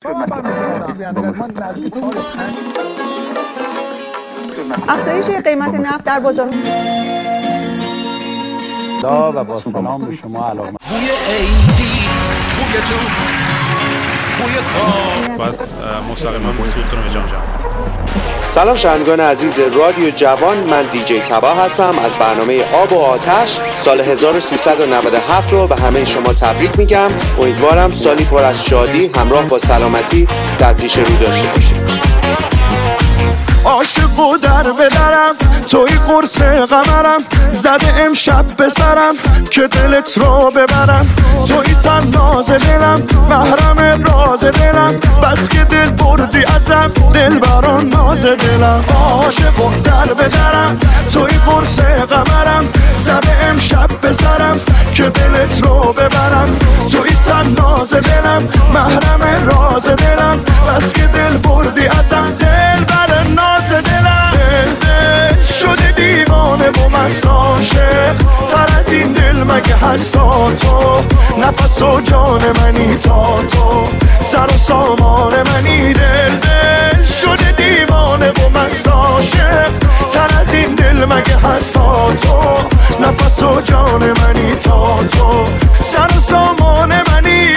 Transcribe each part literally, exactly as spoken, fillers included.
افزایش قیمت نفت در بازار دا و با سلام به شما علاقمند بوی عیدی بوی جون بوی کار بعد مستقیما موسیقیتون رو به جام جام. سلام شنوندگان عزیز رادیو جوان، من دیجی تبا هستم از برنامه آب و آتش سال هزار و سیصد و نود و هفت رو به همه شما تبریک میگم. امیدوارم سالی پر از شادی همراه با سلامتی در پیش رو داشته باشید. عاشق و در بدرم توی قرص قمرم، زده امشب به سرم که دلت رو ببرم. توی تن ناز دلم، محرم راز دلم، بس که دل بردی ازم دل بران ناز دلم. عاشق و در بدرم توی قرص قمرم، زده امشب به سرم که دلت رو ببرم. توی تن ناز دلم، محرم راز دلم، بس که دل بردی ازم دل بران ناز دلم. دل دل شده دیوانه و مست عاشق، تر از این دل مگه هستا تو؟ نفس و جان منی تا تو، سر و سامان منی. دل دل شده دیوانه و مست عاشق، تر از این دل مگه هستا تو؟ نفس و جان منی تا تو، سر و سامان منی.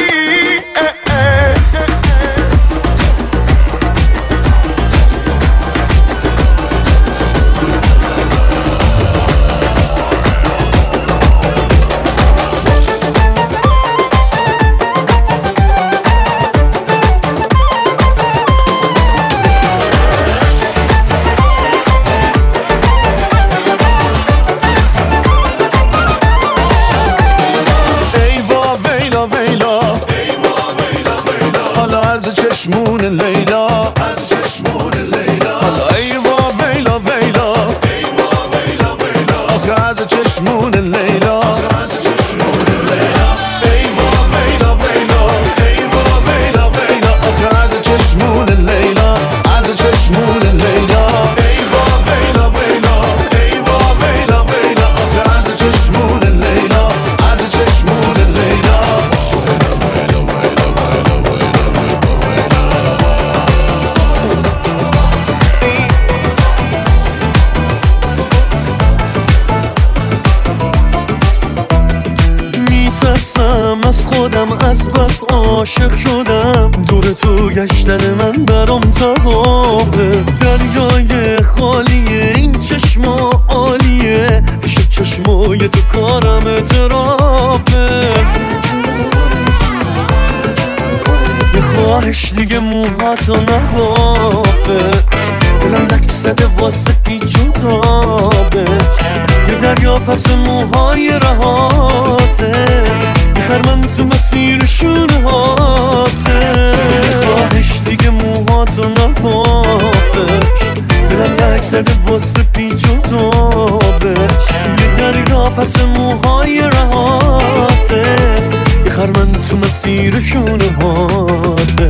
چشمون لیلا از چشمون لیلا، حالا ای وا ویلا ویلا، ای وا ویلا ویلا، آخه از چشمون لیلا، از چشمون لیلا، ای وا ویلا ویلا، ای وا ویلا ویلا، آخه از چشمون لیلا، از چشمون لیلا، ای وا ویلا ویلا، ای وا ویلا ویلا، آخه از چشمون لیلا، از چشمون لیلا. از خودم از بس عاشق شدم، دور تو گشتن من برام طوافه. دریای خالیه این چشما عالیه، پیش چشمای تو کارم اعترافه. یه خواهش دیگه موهاتو نبافه، دلم لک زده واسه پیچ و تابش. یه دریا پس موهای رهاته، بخر من تو مسیر شونه هاته. یه خواهش دیگه موهاتو نبافش، دلم لک زده واسه پیچ و تابش. یه دریا پس موهای رهاته، بخر من تو مسیر شونه هاته.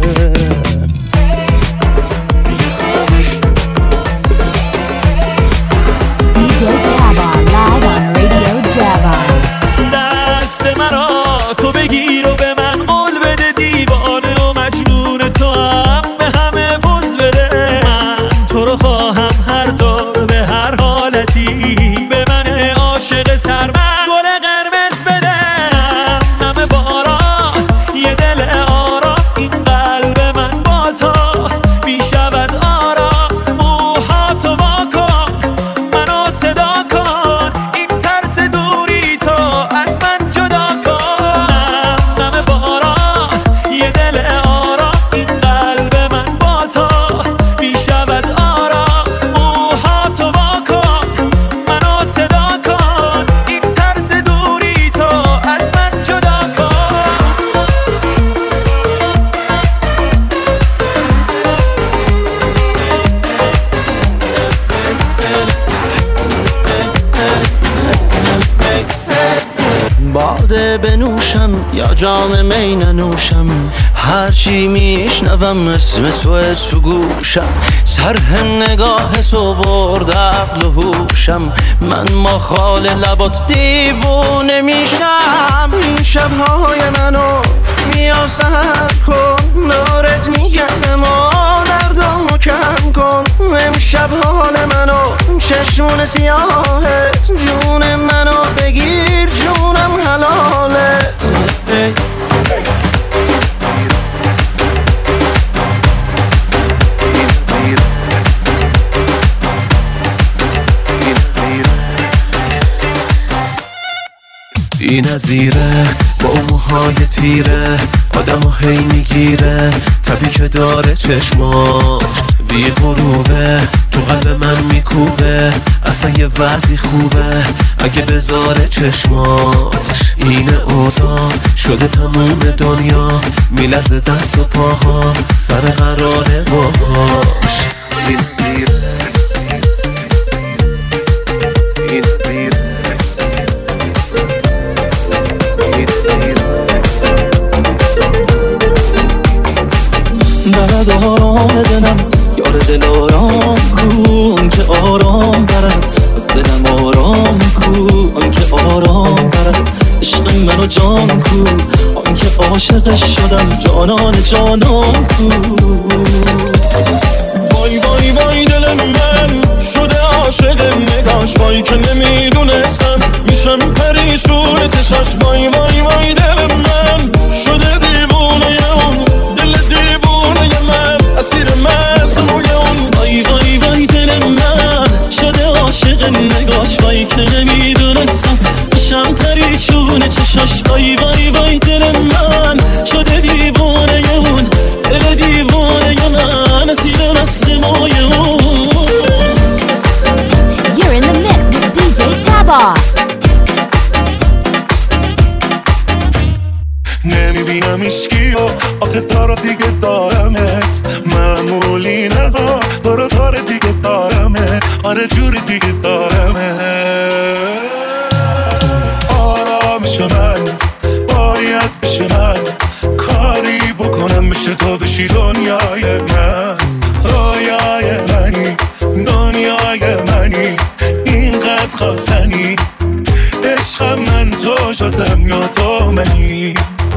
دیجی تبا live on Radio Java. دست مرا تو بگیر و به من قول بده، دیوانه و مجنون تو هم به همه پوز بده. من تو رو خواهم هر دور به هر حالتی، به من عاشق سرمست گل قرمز بده. نم باران یه دل آرام، این قلب من با تو بیشود آرام. موهاتو وا کن منو صدا کن، این ترس دوری تو از من جدا کن. نم باران یه دل آرام، این قلب من با تو بیشود آرام. موهاتو وا کن منو صدا کن، این ترس دوری تو از من جدا کن. باده بنوشم یا جام می ننوشم، هرچی میشنوم اسم تو تو گوشم. سرهم نگاه تو برد عقل و هوشم، من ما خال لبات دیوونه میشم. این شبهای منو بیا سحر کن، نور چشمون سیاهه جون منو بگیر جونم حلاله بی نظیره با موهای تیره آدمو هی میگیره تبی که داره چشماش بی غروبه تو قلب من میکوبه اصلا یه وضعی خوبه اگه بذاره چشماش اینه اوضاع شده تموم دنیا میلرزه دست و پاها سر قراره باهاش درد آرام دلم یار دل آرام کن که آرام برد از دلم آرام کن که آرام برد عشق منو جان کو آن که عاشقش شدم جانان جانان کو وای وای وای دل من شده عاشق نگاش وای که نمیدونستم میشم پریشون تشاش وای وای وای دل من شده دیوونه اون دل دیوونه من اسیر مصنوع اون وای وای وای دل من شده عاشق نگاش وای که نمیدونستم میشم پریشون چشاش وای وای وای دل من شده دیوونه اون دل دیوونه من اسیر مصنوع اون. You're in the mix with دی جی Taba. نمیبینم ایشکی و آخه تارا دیگه دارمت معمولی نه دارا تار دیگه دارمت آره جوری دیگه دارمت آرامش من باید بشه من کاری بکنم بشه تا بشی دنیای من رویای منی دنیای منی اینقدر خواستنی عشقم من تو شدم یا تو منی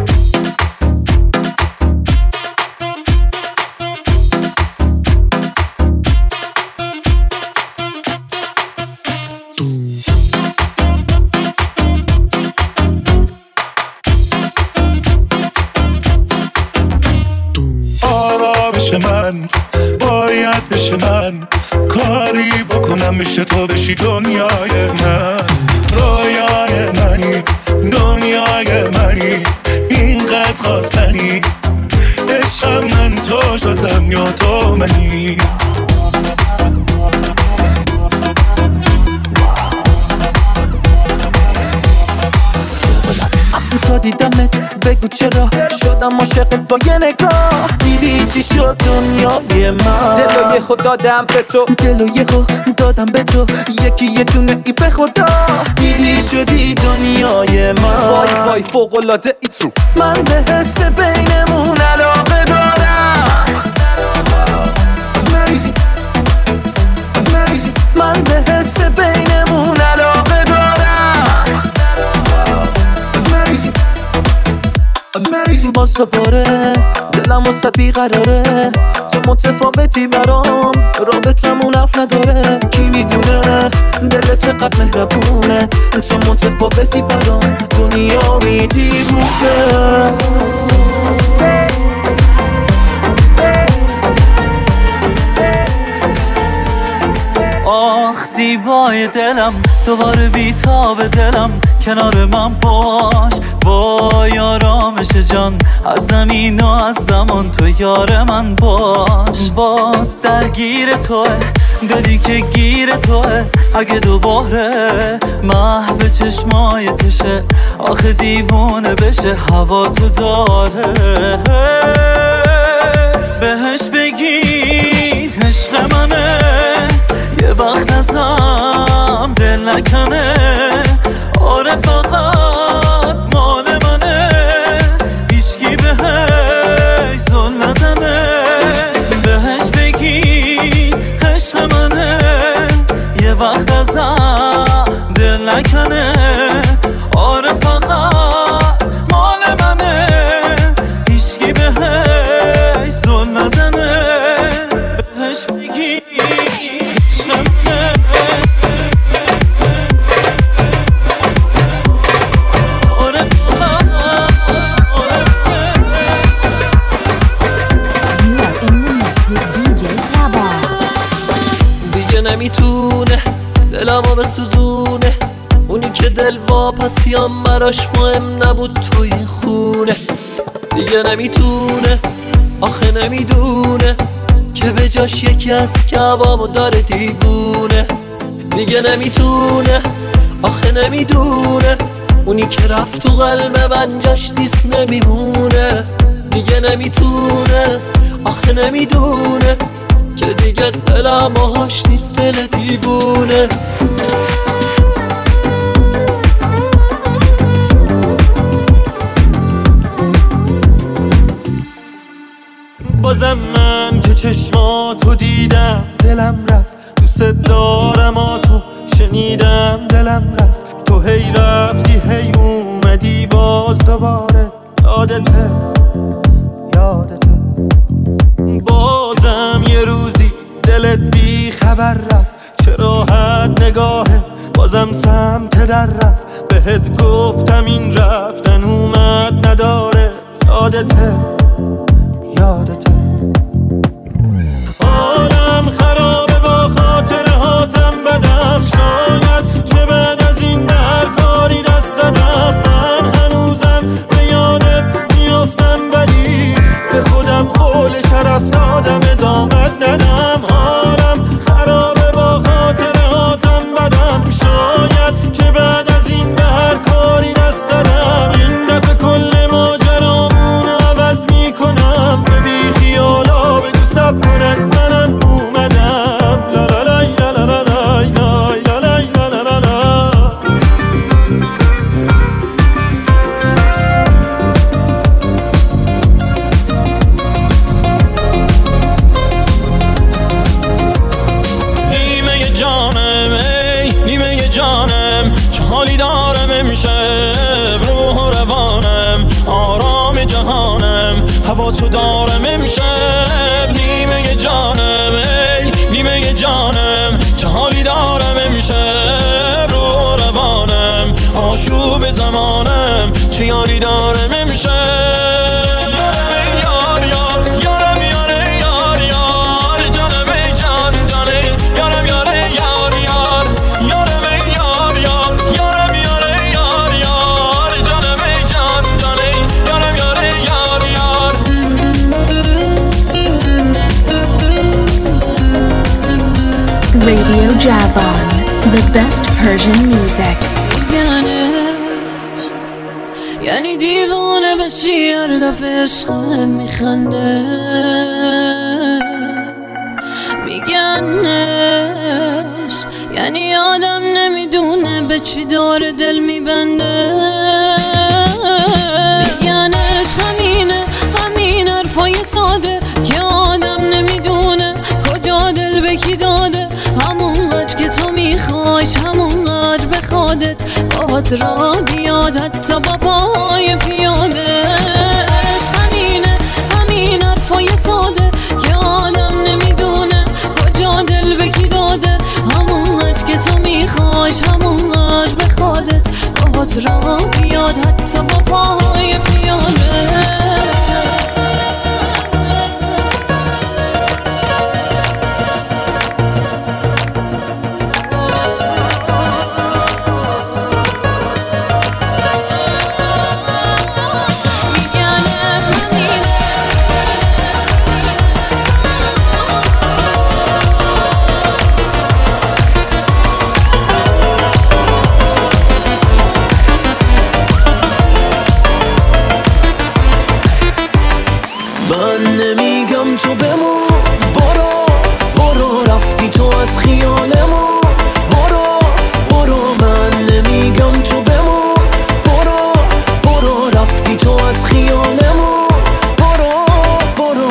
من باید بشه من کاری بکنم میشه تو بشی دنیای من رویای منی دنیای منی اینقدر خواستنی عشقم من تو شدم یا تو منی تا دیدمت بگو چرا شدم عاشق با یه نگاه دیدی چی شد دنیای من دلو یه خود دادم به تو دلو یه خود دادم به تو یکی یه دونه ای به خدا دیدی شدی دنیای من وای وای فوق‌العاده ای تو من به حس بینمون علاقه دارم من به حس بینمون علاقه دارم باز دوباره دلم وسط بیقراره تو متفاوتی برام رابطمون اف نداره کی میدونه دلت چقدر مهربونه تو متفاوتی برام دنیا میدیونه آخ زیبای دلم دوباره بیتاب دلم کنار من باش وای آرامش جان از زمین و از زمان تو یار من باش باز درگیر توه دلی که گیر توه اگه دوباره محو چشمای تشه آخه دیوونه بشه هوا تو داره بهش بگی عشق منه یه وقت ازم دل نکنه آره فقط مال منه هیچکی بهش زل نزنه بهش بگی عشق منه یه وقت ازم دل نکنه آره فقط مال منه هیچکی بهش زل نزنه بهش بگی دلمو بسوزونه، اونی که دل واپسیام براش مهم نبود تو این خونه. دیگه نمیتونه آخه نمیدونه که به جاش یکی از کعبامو داره دیوونه. دیگه نمیتونه آخه نمیدونه اونی که رفت تو قلب من جاش نیست نمیمونه. دیگه نمیتونه آخه نمیدونه که دیگه دلم آهاش نیست دل دیوونه. بازم من که چشماتو دیدم دلم رفت، دوست دارم آتو شنیدم دلم رفت. تو هی رفتی هی اومدی باز دوباره، یادته یادته بازم یه روزی دلت بی خبر رفت. چه راحت نگاهه بازم سمت در رفت. بهت گفتم این رفتن اومد نداره، یادته یادته. حالم خرابه با خاطر هاتم بدم، شاید که بعد از این در کاری دست زدم. من هنوزم به یادت میافتم ولی به خودم قول شرف دادم ادامت ندم. حالم خرابه با خاطر هاتم بدم، شاید که بعد از این در کاری دست زدم. این دفعه کل ماجرامون عوض میکنم، به بی خیالا بگو سب کنن منم اومدم. لا لا لای لا لا لا لای لای لا لای لا لا لا لا. نیمه جانم ای نیمه جانم، چه حالی دارم امشب، روح و روانم آرام جهانم، هوا تو دارم امشب. نیمه جانم ای نیمه جانم، چه حالی دارم امشب، روح و روانم آشوب زمانم، چه یاری دارم امشب. یار یار یارم یاره یار یار، جانم ای جان جانه یارم یاره یار یار، یارم ای یار یار یارم یاره یار یار، جانم ای جان جانه یارم یاره یار یار. Radio Javan, the best Persian music. یعنی دیوانه بشی هر دفعه عشقت میخنده، میگنش یعنی آدم نمیدونه به چی داره دل میبنده. میگنش همینه همین حرفای ساده که آدم نمیدونه کجا دل به کی داده. همونقدر که تو میخوایش همونقدر به خودت باهات را بیاد حتی با پای پیاده. عشق همینه همین حرفای ساده که آدم نمیدونه کجا دل به کی داده. همونقدر که تو میخوایش همونقدر به خودت باهات را بیاد حتی با پای پیاده. من نمیگم تو بمون، برو برو رفتی تو از خیالمون، برو برو. من نمیگم تو بمون، برو برو رفتی تو از خیالمون، برو برو.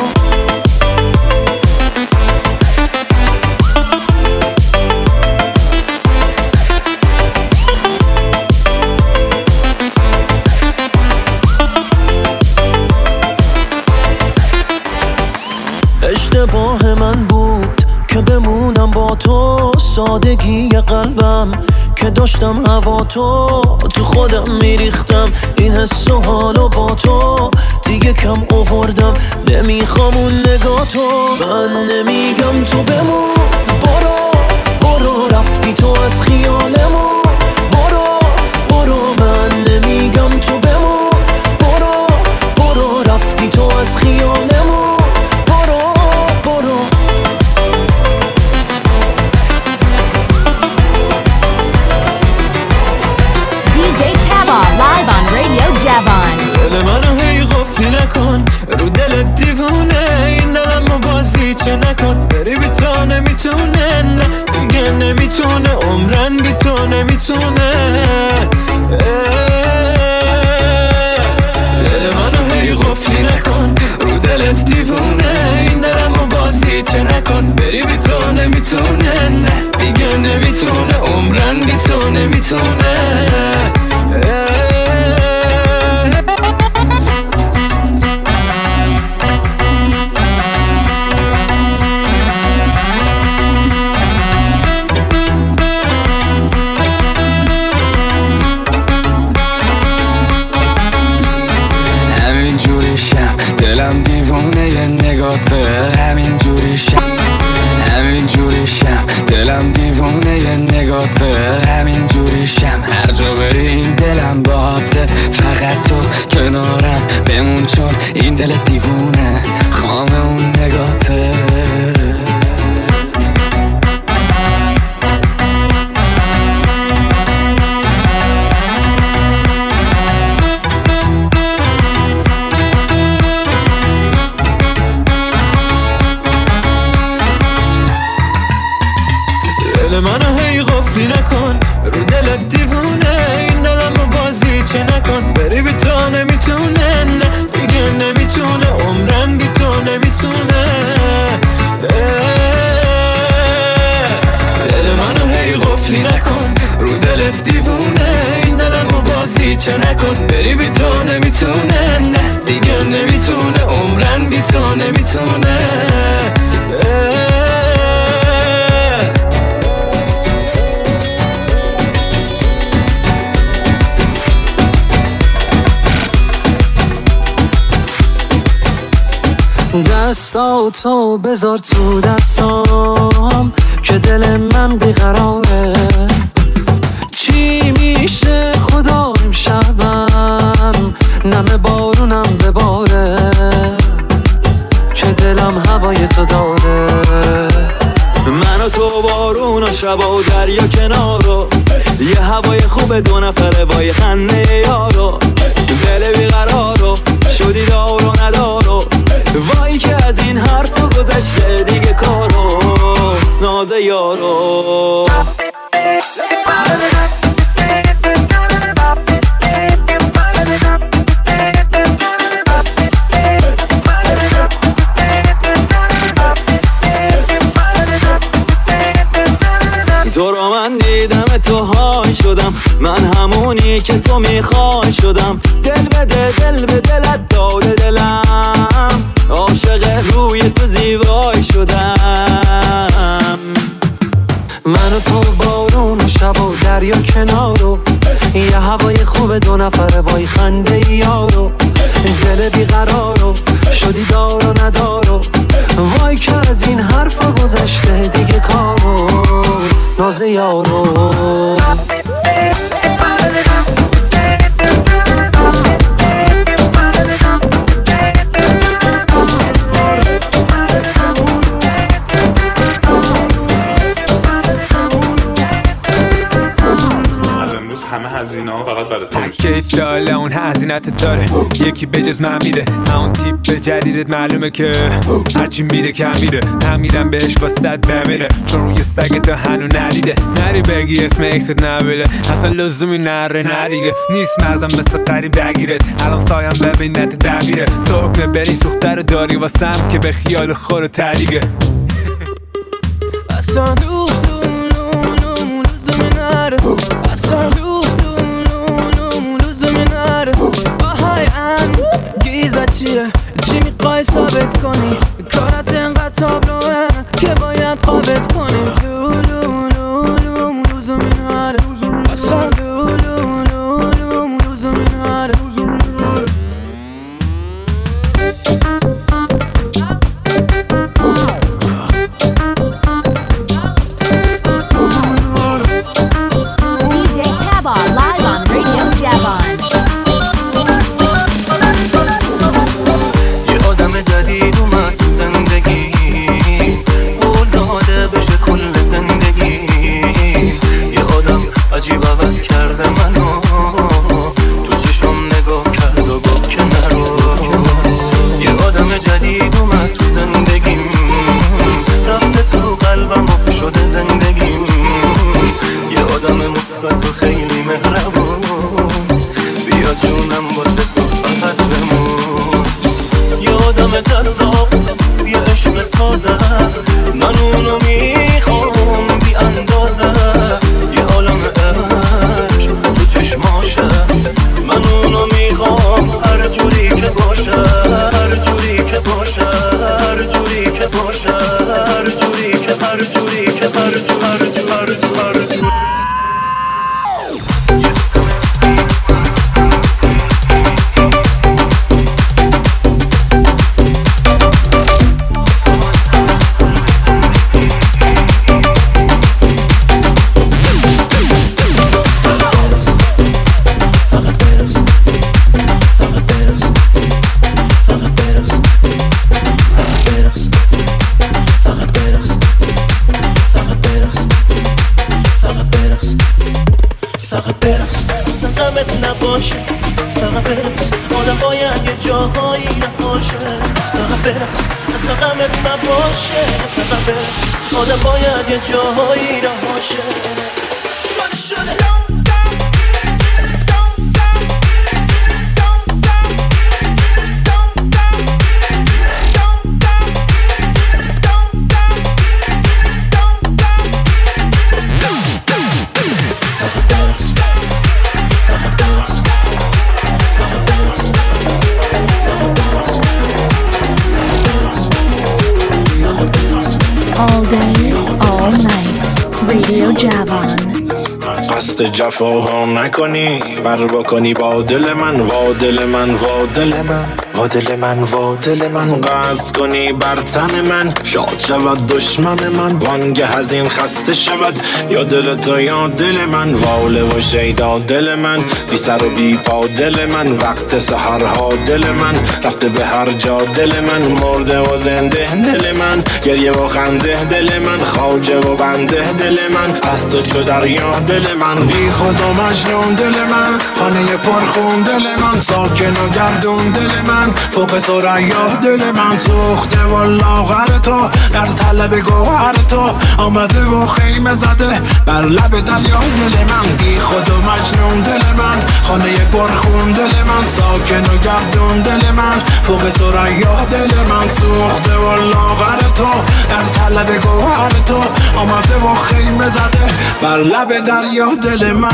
اشتباه من بود که بمونم با تو، سادگی قلبم که داشتم هوا تو تو خودم میریختم. این حس و حالو با تو دیگه کم آوردم، نمیخوام اون نگاه تو. من نمیگم تو بمون، برو برو برو رفتی تو از خیالمون برو برو من نمیگم تو بمون برو برو رفتی تو از خیالمون برو برو دی جی Taba live on Radio Javan. دل منو هی غفلی نکن رو دلت دیوونه این دلمو بازی چه نکن بری بی تو نمیتونه نه دیگه نمیتونه عمرن بی تو نمیتونه دل منو هی غفلی نکن رو دلت دیوونه این دلمو بازی چه نکن بری بی تو نمیتونه نه دیگه نمیتونه عمرن بی تو نمیتونه دلم دیوونه یه نگاته همین جوریشم همین جوریشم دلم دیوونه یه نگاته همین جوریشم هر جا بری این دلم باته فقط تو کنارم بمون چون این دل دیوونه خام اون نگاته منو هی غفلی نکن رو دلت دیوونه این دلمو بازی چه نکن بری بی تو نمیتونه نه دیگه نمیتونه عمرن بی تو نمیتونه دل منو هی غفلی نکن رو دلت دیوونه این دلمو بازی چه نکن بری بی تو نمیتونه نه دیگه نمیتونه عمرن بی تو نمیتونه دستا تو بذار تو دستام که دل من بیقراره چی میشه خدا امشبم نم بارونم بباره که دلم هوای تو داره من و تو بارون و شب و دریا کنارو یه هوای خوب دو نفره وای خنده یارو دل بیقرارو شدی دار و ندارو وای که از این حرفا گذشته دیگه کارو ناز یارو تو رو من دیدم تو های شدم من همونی که تو میخوای شدم دل بده دل به دلت داده دلم عاشق روی تو زیبای شدم من و تو بارون و شب و دریا کنارو یه هوای خوب دو نفره وای خنده یارو دل بیقرارو شدی دار و ندارو وای که از این حرفا گذشته دیگه کارو ناز یارو همه هزینه ها فقط برای تو میشه پکیج داله اون هزینت داره یکی بجز من میده همون تیپ به جدیدت معلومه که هرچی میره کم میره همیدم بهش با صد بمیره چون روی سگ تو هنو ندیده نری بگی اسم اکست نبیله اصلا لزومی نره ندیگه نیست مزم مثل قریب درگیرت الان سایم ببین نت دبیره تو حکم بری سوخته رو داری واسم که به خیال خور تریگه اصلا دو لزومی نره اصلا دو لزومی نره آهای انگیزت چیه چی میخوای ثابت کنی کارت انقدر تابلوه که باید قابت کنی لولو لولو لزومی نره اصلا لولو لولو لزومی نره با تو خیلی مهربون، بیا جونم واسه تو فقط بمون. یادم جذاب یه عشق تازه، من اونو میخوام بی اندازه. یه عالم عشق تو چشماشه، من اونو میخوام هر جوری که باشه، هر جوری که باشه، هر جوری که باشه، هر جوری که هر جوری که هر جو هر جو هر جو هر جو. فقط برقص، آدم باید یه جاهایی نباشه. فقط برقص، اصلا غمت نباشه. فقط برقص، آدم باید یه جاهایی نباشه. شده شده All day, all night, Radio Javon. قصد جفاها نکنی، بر بکنی با دل من، وا دل من، وا دل من، وا دل من، وا دل من. قصد کنی بر تن من، شاد شود دشمن من، وانگه از این خسته شود یا دل تو یا دل من. واله و شیدا دل من، بی سر و بی پا دل من. وقت سحرها دل من، رفته به هر جا دل من. مرده و زنده دل من، گریه و خنده دل من. خواجه و بنده دل من، از تو چو دریا دل من. بی خود و مجنون دل من، خانه پرخون دل من. ساکن و گردون دل من، فوق ثریا دل من. سوخته و لاغر تو، در طلب گوهر تو. آمده و خیمه زده بر لب دریا دل من. بی خود و مجنون دل من، خانه پرخون دل من. ساکن و گردون دل من، فوق ثریا دل من. سوخته و لاغر تو، در طلب گوهر تو. آمده و خیمه زده بر لب دریا دل من.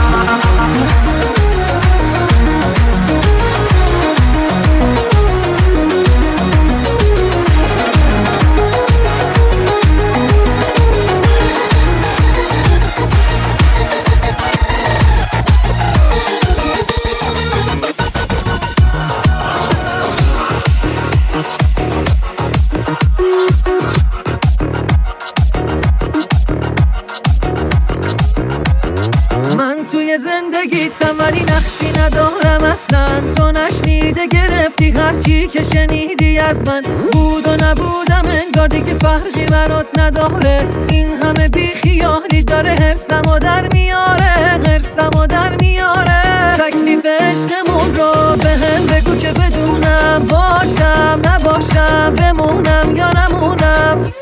زندگیتم ولی نقشی ندارم اصلا. تو نشنیده گرفتی هرچی که شنیدی از من. بود و نبودم انگار دیگه فرقی برات نداره. این همه بی خیالی داره هرسم و در میاره، هرسم و در میاره. تکلیف عشقمون رو به هم بگو که بدونم، باشم نباشم، بمونم یا نمونم.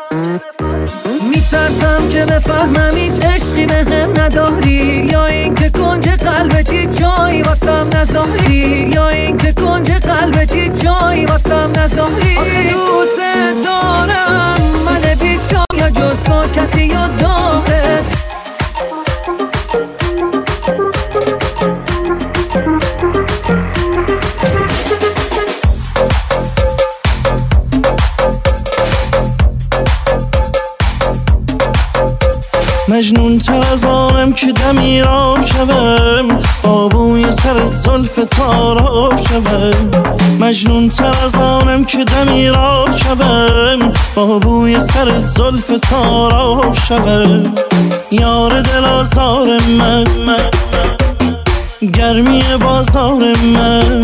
میترسم که بفهمم هیچ عشقی به هم نداری، یا این که کنج قلبتی جایی واسم نذاری، یا این که کنج قلبتی جایی واسم نذاری. آخه دوست دارم من بیچار، یا جز تو کسی یا داره. مجنون تر از آنم که دمیرام شوم، آبوی سر زلف تاراب شوم. مجنون تر از آنم که دمیرام شوم، آبوی سر زلف تاراب شوم. یار دل آزار من، گرمی بازار من.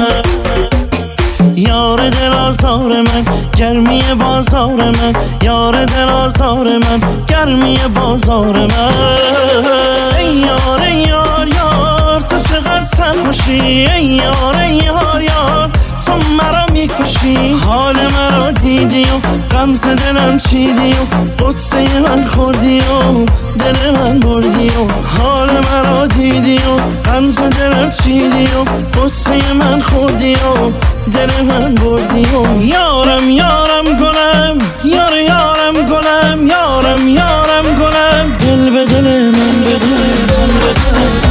یار دل آزار من، گرمی بازار من. یار دل آزار من، گرمی بازار من. ای یار ای یار یار، تو چقدر سرخوشی. ای یار ای یار یار، تو مرا میکنی خوشی حال مرا دیدی و غمزه دلم چیدی و قصه من خوردی و دل من بردی و حال مرا دیدی و غمزه دلم چیدی و قصه من خوردی و دل من بردی و یارم یارم گلم یار یارم گلم یارم یارم گلم دل به دل من به دل من به دل.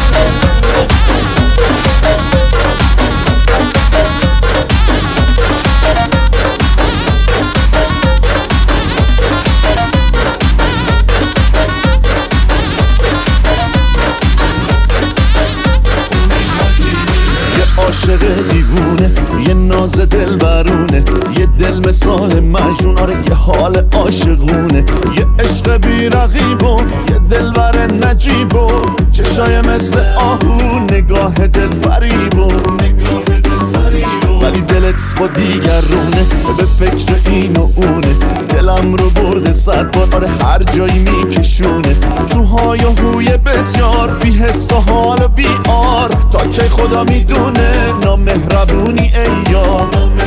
عاشق دیوونه یه ناز دل برونه یه دل مثال مجنون آره یه حال عاشقونه یه عشق بی رقیب و یه دل بر نجیب و چشای مثل آهو نگاه دل فریب و ولی دلت با دیگرونه به فکر این و اونه دلم رو برده صد بار آره هر جایی میکشونه تو های و هوی بسیار بی حس و حال و بی آر تا که خدا میدونه نامهربونی ای یار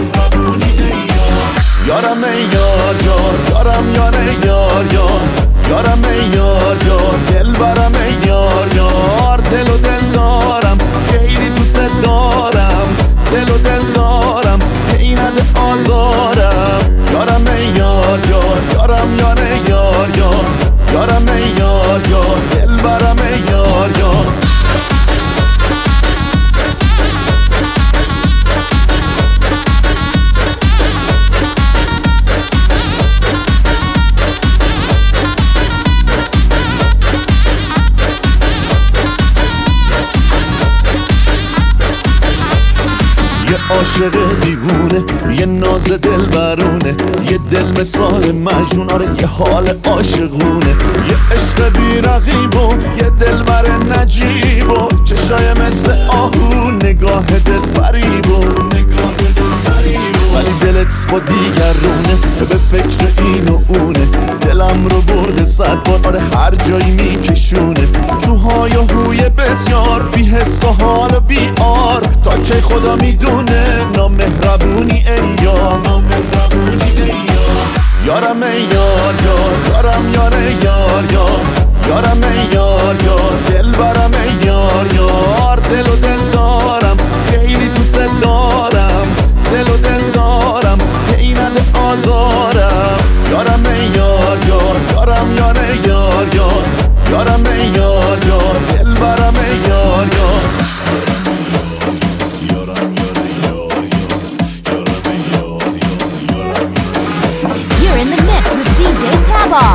یارم ای یار یار یارم یار ای یار یار یارم ای یار یار دل برم ای یار یار دل و دل دارم خیلی دوست دارم دل و دل دارم هی نده آزارم یارم ای یار یار یارم یار ای یار یار یارم ای یار یار دل برم ای یار یار عاشق دیوونه یه ناز دل برونه یه دل مثال مجنون آره یه حال عاشقونه یه عشق بی رقیب و یه دل بر نجیب و چشای مثل آهو نگاه دل فریب و ولی دلت با دیگرونه به فکر این و اونه دلم رو برده صد بار آره هر جایی میکشونه تو های و هوی بسیار بی حس و حال و بی آر تا که خدا میدونه نامهربونی ای یار یارم ای یار یار یارم یار ای یار یار یارم ای یار یار دل برم ای یار یار دل و دل دارم خیلی دوست دارم دل و دل دارم هی نده آزارم یارم ای یار یار یارم یار ای یار یار یارم ای یار یار دل برم ای یار یار You're in the mix with D J Taba.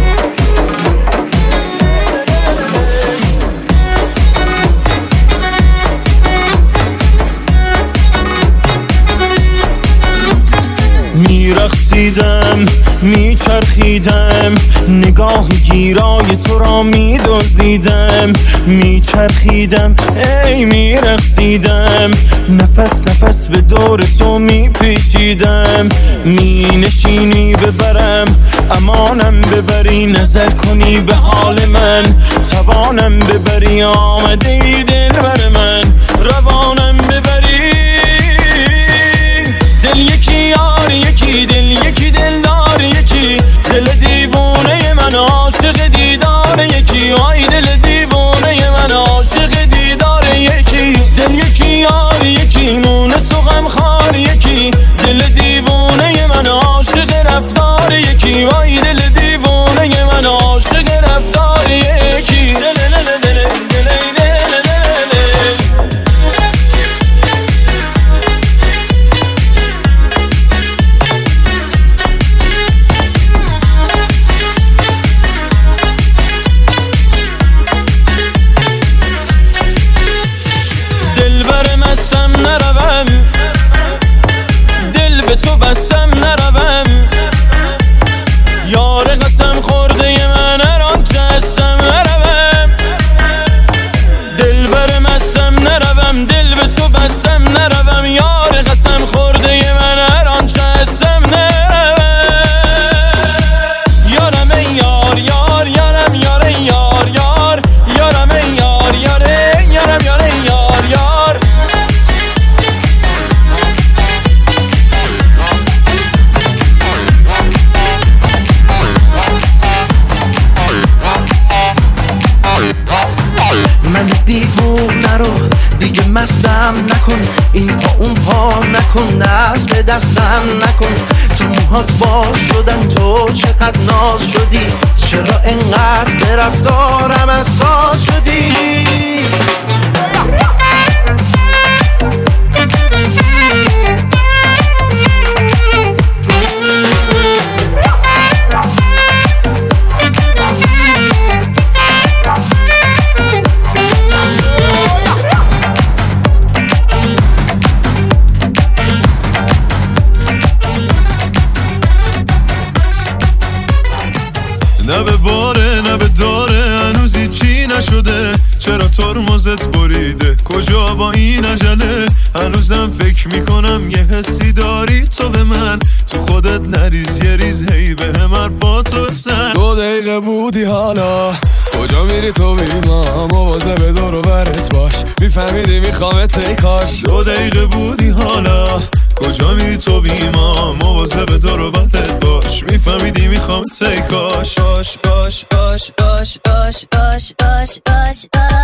میرقصیدم میچرخیدم نگاه گیرای تو را میدزدیدم میچرخیدم ای میرقصیدم نفس نفس به دور تو میپیچیدم مینشینی ببرم امانم ببری نظر کنی به حال من توانم ببری آمده ای دل بر من روانم ببری دل یکی یار یکی دل یکی دل دار یکی دل دیوانه من عاشق دیدار یکی آی دل دیوانه من عاشق دیدار یکی دل یکی یار یکی مونس و غم خار یکی دل دیوانه من عاشق رفتار یکی آی دل دیوانه من عاشق رفتار یکی دل دل دل دل تو بستم نروم دست به دستم نکن. تو موهات باز شدن، تو چقدر ناز شدی، چرا انقدر به رفتارم اساس شدی؟ نه به باره نه به داره هنوزی چی نشده، چرا ترمزت بریده کجا با این عجله؟ هنوزم فکر میکنم یه حسی داری تو به من، تو خودت نریز یه ریز هی به هم حرفاتو بزن. دو دقیقه بودی حالا کجا میری تو بیما، موازه به دور و برت باش، میفهمیدی میخوامت ای کاش. دو دقیقه بودی حالا کجا میری تو بیما، موازه به دور و برت باش، میفهمیدی میخوامت ای کاش. آش آش آش آش آش آش آش آش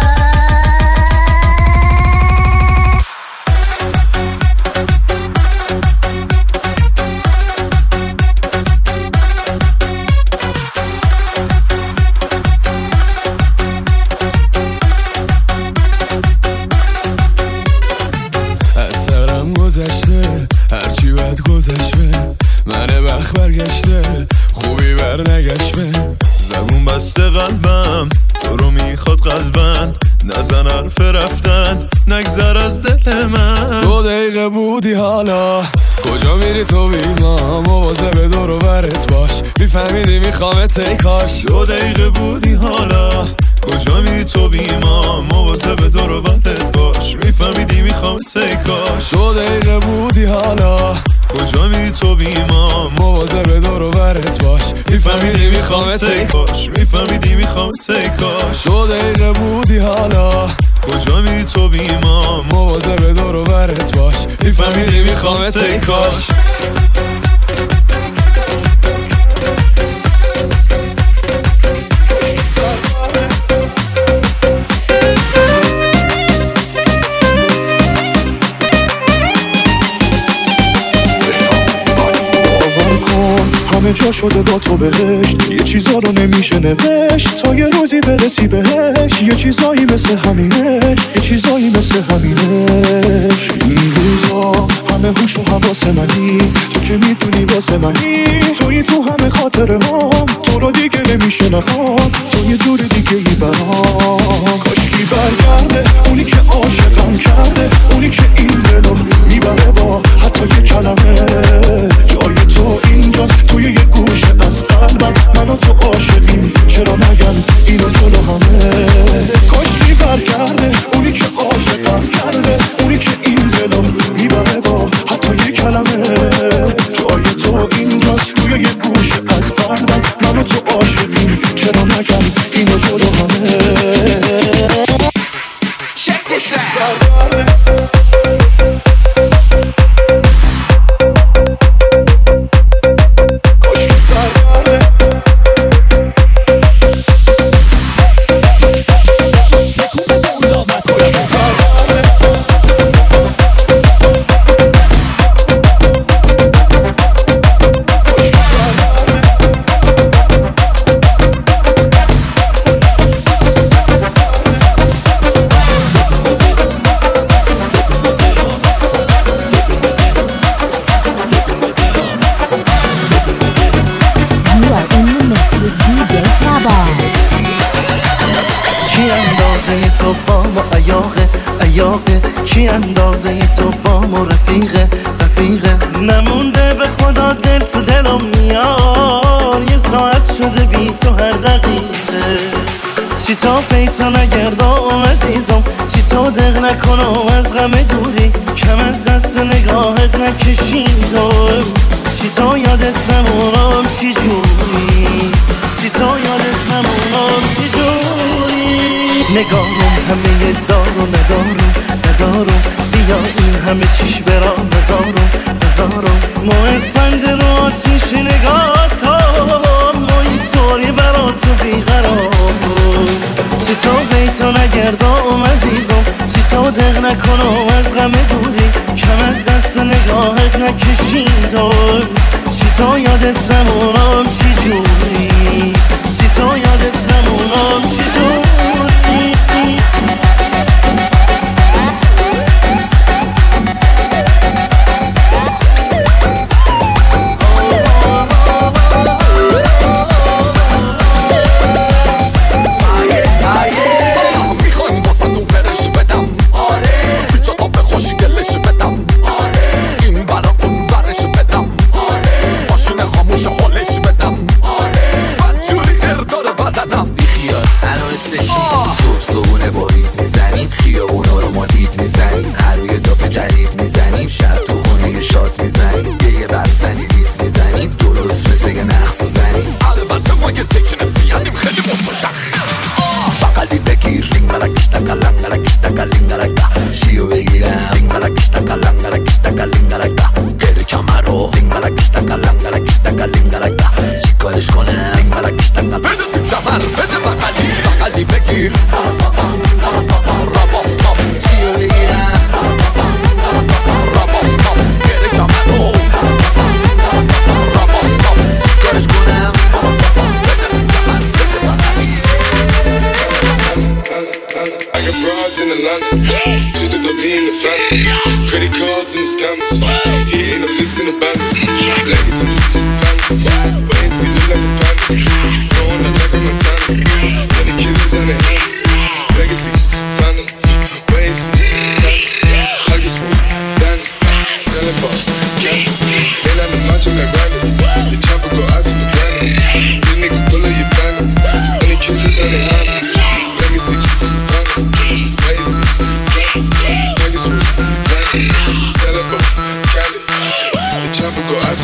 از سرم گذشته هرچی بد گذشته، من بخت برگشته خوبی بر نگشته. زبون بسته قلبم تو رو میخواد قلبن، نزن حرف رفتن نگذر از دل من. دو دقیقه بودی حالا کجا میری تو بیما، موازه به دور و برت باش، میفهمیدی میخوامت ای کاش. دو دقیقه بودی حالا کجا میری تو بیما، موازه به دور و برت باش، میفهمیدی میخوامت ای کاش. دو دقیقه بودی حالا کجا میری تو بیما، موازه به دور و برت باش، میفهمیدی میخوامت ای کاش، میفهمیدی میخوامت ای کاش. دو دقیقه بودی حالا کجا میری تو بیما، موازه به دور و برت باش، میفهمیدی میخوامت ای کاش. همه جا شده با تو بهشت، یه چیزا رو نمیشه نوشت تا یه روزی برسی بهش. یه چیزایی مثل همینش، یه چیزایی مثل همینش. این روزا همه هوش و حواس منی، تو که میدونی واسه منی، توی تو همه خاطره هم، تو رو دیگه نمیشه نخواد، تو یه جور دیگه ای برام. کاشکی برگرده اونی که عاشقم کرده، اونی که این دلو میبره با حتی یه کلمه. جای تو اینجاست توی یه گوشه از قلبم، من و تو عاشقیم چرا نگم اینو جلو همه. کاشکی برگرده اونی که عاشقم کرده، اونی که این دلو میبره با حتی یه کلمه. جای تو اینجاست توی یه گوشه از قلبم، من و تو عاشقیم چرا نگم اینو جلو همه. Check this out. کی اندازه تو با ما رفیقه رفیقه. نمونده به خدا دل تو دلم میار، یه ساعت شده بی تو هر دقیقه. چی تا پیتا نگردم عزیزم، چی تا دق نکنم از غم دوری، کم از دست نگاهت نکشیدم. چی تا یادت نمونم چی جوری، چی تا یادت نمونم چی جوری. نگاهم همه دارو ندارو ندارو، بیا این همه چیش برام نزارو نزارو. ما اسپند رو آتیش نگاه تا ما اینطوری برا تو بیقرار. چی تا بیتا نگردم عزیزم، چی تا دق نکنم از غم دوری، کم از دست نگاهت نکشیدم چی تا یادت نمونم چی جوری چی تا یادت نمونم چی جوری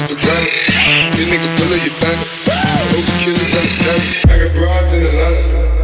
These niggas pull up your bandit. Hope the killers understand. I got broads in Atlanta.